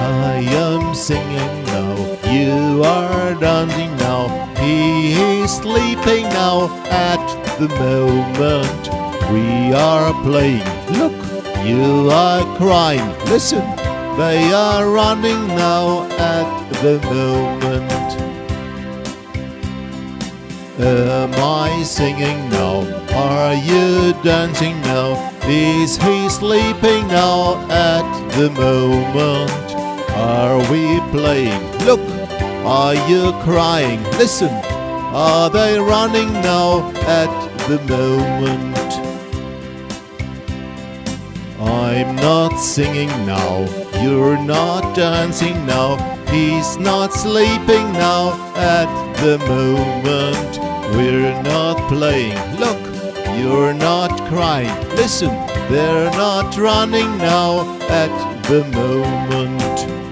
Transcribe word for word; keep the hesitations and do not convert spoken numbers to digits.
I am singing now, you are dancing now. He is sleeping now at the moment. We are playing, look, you are crying. Listen, they are running now at the moment. Am I singing now? Are you dancing now? Is he sleeping now at the moment? Are we playing? Look, are you crying? Listen, are they running now at the moment? I'm not singing now, you're not dancing now. He's not sleeping now at the moment. We're not playing, look, you're not crying. Listen, they're not running now at the moment.